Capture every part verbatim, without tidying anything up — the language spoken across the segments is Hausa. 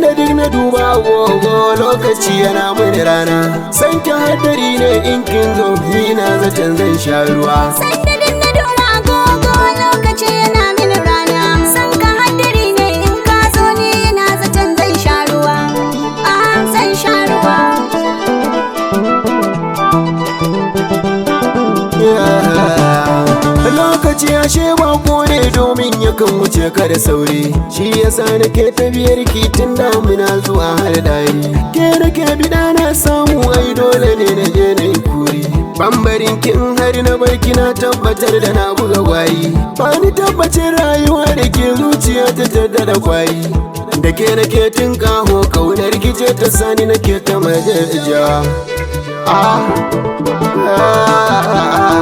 Sanda duk na duba agogo lokaci yana mini rana. San ki hadari ne in kin zo ni na zaton zan sha ruwa. Sanda duk na duba agogo lokaci yana mini rana. San ka hadari ne in ka zo ni na zaton zan sha ruwa. Ah, zan sha ruwa. Lokaci ashe bako ne domin yakan wuce ka da sauri. Shi yasa nake tafiyar ki tun damuna zuwa har dare. Ke nake bida na samu ai dole ne na je na yi kuri. Bambarin kin har na barki na tabbatar da na buga gwari. Ba ni tabbacin rayuwa da ke zuciya ta tada da kwari. Da ke nake tun kaho kaunar ki ce ta sani nake ta majaja. Ah, ah, ah, ah.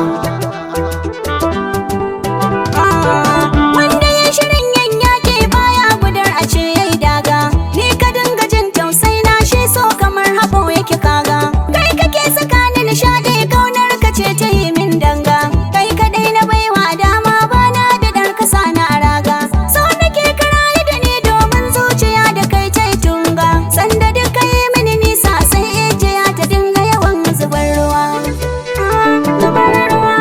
Wanda ya shirin yan yaƙi baya gudar a ce yayi daga. Ni ka dinga jin tausai na shi so kamar haɓo yake kaga. Kai kake saka ni nishaɗi kaunar ka ce ta yi min danga. Kai kaɗai na baiwa dama bana da dar kasa na raga. So nake karaye da ni domin zuciya da kai ta yi tunga. Sanda duk ka yi mini nisa sai ejiya ta dinga yawan zubar ruwa. Zubar ruwa.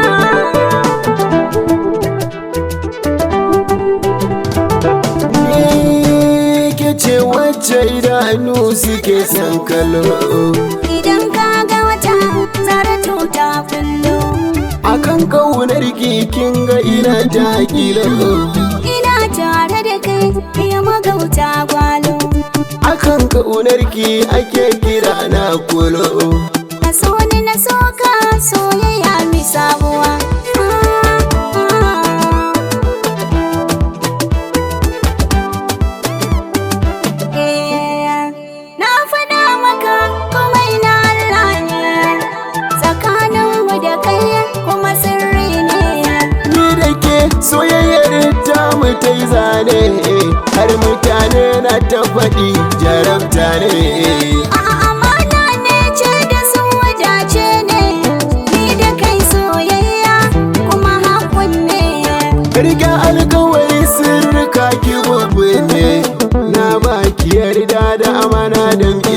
Ce wacce idanu suke son kallo. Idan ka ga wata zaratu ta kullo. Akan kaunar ki kin ga ina ta kilo. Ina tare da kai ya magauta gwalo. Akan kaunar ki ake kira na kulo. Ka so ni na so ka soyayya mi sabuwa. Soyayyar tamu ta yi zane har mutane na ta faɗi jarabta ne. A'a amana ne ce da sun wadace ne. Ni da kai soyayya kuma haƙun ne. Riga alkawari sirrika ki gobe ne. Na baki yarda da amana don